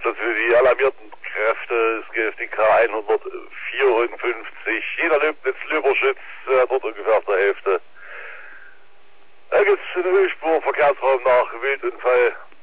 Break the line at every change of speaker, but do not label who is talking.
Das für die alarmierten Kräfte ist GFDK 154. Jeder Löbnitz-Löberschütz, dort ungefähr auf der Hälfte. Da gibt es eine Ölspur, Verkehrsraum nach Wildunfall